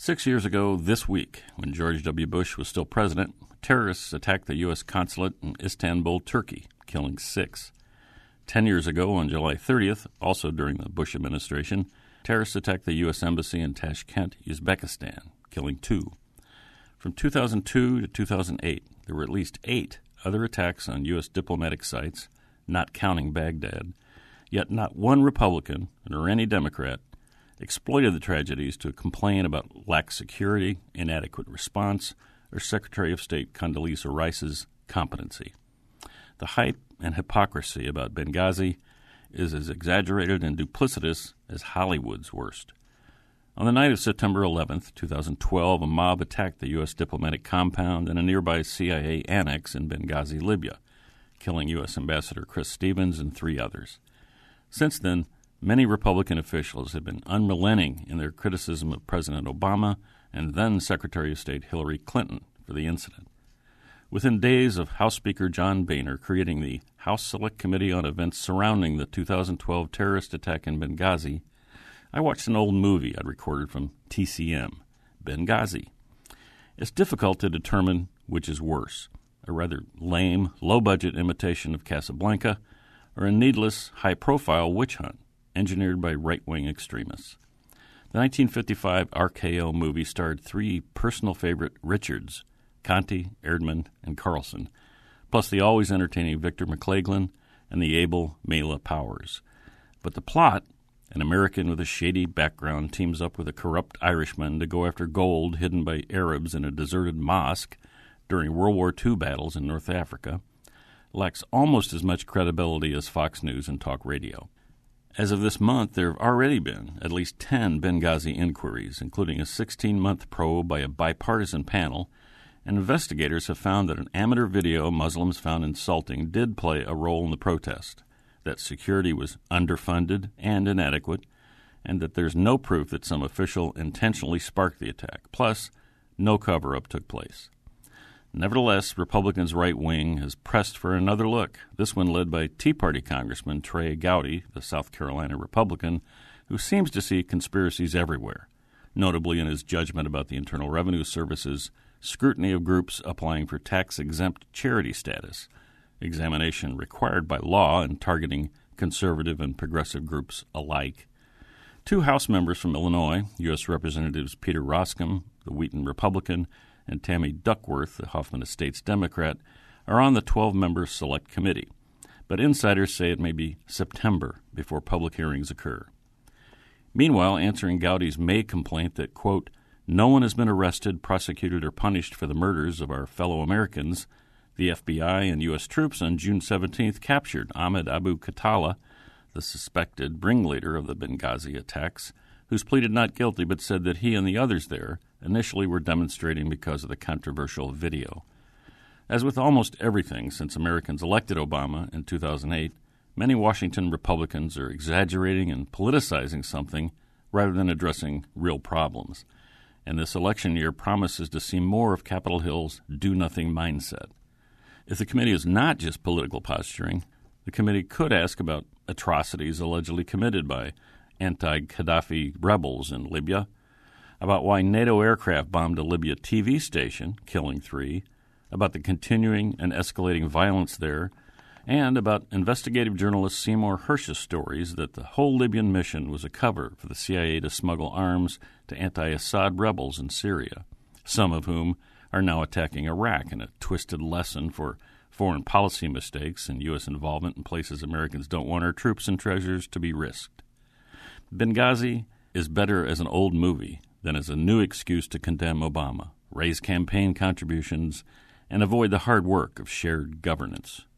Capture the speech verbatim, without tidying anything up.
Six years ago this week, when George W. Bush was still president, terrorists attacked the U S consulate in Istanbul, Turkey, killing six. Ten years ago, on July thirtieth, also during the Bush administration, terrorists attacked the U S embassy in Tashkent, Uzbekistan, killing two. From two thousand two to two thousand eight, there were at least eight other attacks on U S diplomatic sites, not counting Baghdad, yet not one Republican, nor any Democrat, exploited the tragedies to complain about lax security, inadequate response, or Secretary of State Condoleezza Rice's competency. The hype and hypocrisy about Benghazi is as exaggerated and duplicitous as Hollywood's worst. On the night of September eleventh, twenty twelve, a mob attacked the U S diplomatic compound and a nearby C I A annex in Benghazi, Libya, killing U S Ambassador Chris Stevens and three others. Since then, many Republican officials have been unrelenting in their criticism of President Obama and then Secretary of State Hillary Clinton for the incident. Within days of House Speaker John Boehner creating the House Select Committee on Events surrounding the two thousand twelve terrorist attack in Benghazi, I watched an old movie I'd recorded from T C M, Benghazi. It's difficult to determine which is worse, a rather lame, low-budget imitation of Casablanca or a needless, high-profile witch hunt engineered by right-wing extremists. The nineteen fifty-five R K O movie starred three personal favorite Richards, Conti, Erdman, and Carlson, plus the always entertaining Victor McLaglen and the able Mela Powers. But the plot, an American with a shady background teams up with a corrupt Irishman to go after gold hidden by Arabs in a deserted mosque during World War Two battles in North Africa, lacks almost as much credibility as Fox News and talk radio. As of this month, there have already been at least ten Benghazi inquiries, including a sixteen-month probe by a bipartisan panel, and investigators have found that an amateur video Muslims found insulting did play a role in the protest, that security was underfunded and inadequate, and that there's no proof that some official intentionally sparked the attack. Plus, no cover-up took place. Nevertheless, Republicans' right wing has pressed for another look, this one led by Tea Party Congressman Trey Gowdy, the South Carolina Republican, who seems to see conspiracies everywhere, notably in his judgment about the Internal Revenue Service's scrutiny of groups applying for tax-exempt charity status, examination required by law and targeting conservative and progressive groups alike. Two House members from Illinois, U S Representatives Peter Roskam, the Wheaton Republican, and Tammy Duckworth, the Hoffman Estates Democrat, are on the twelve-member Select Committee, but insiders say it may be September before public hearings occur. Meanwhile, answering Gowdy's May complaint that, quote, no one has been arrested, prosecuted, or punished for the murders of our fellow Americans, the F B I and U S troops on June seventeenth captured Ahmed Abu Khattala, the suspected ringleader of the Benghazi attacks, who's pleaded not guilty but said that he and the others there initially were demonstrating because of the controversial video. As with almost everything since Americans elected Obama in two thousand eight, many Washington Republicans are exaggerating and politicizing something rather than addressing real problems. And this election year promises to see more of Capitol Hill's do-nothing mindset. If the committee is not just political posturing, the committee could ask about atrocities allegedly committed by anti-Gaddafi rebels in Libya, about why NATO aircraft bombed a Libya T V station, killing three, about the continuing and escalating violence there, and about investigative journalist Seymour Hersh's stories that the whole Libyan mission was a cover for the C I A to smuggle arms to anti-Assad rebels in Syria, some of whom are now attacking Iraq in a twisted lesson for foreign policy mistakes and U S involvement in places Americans don't want our troops and treasures to be risked. Benghazi is better as an old movie than as a new excuse to condemn Obama, raise campaign contributions, and avoid the hard work of shared governance.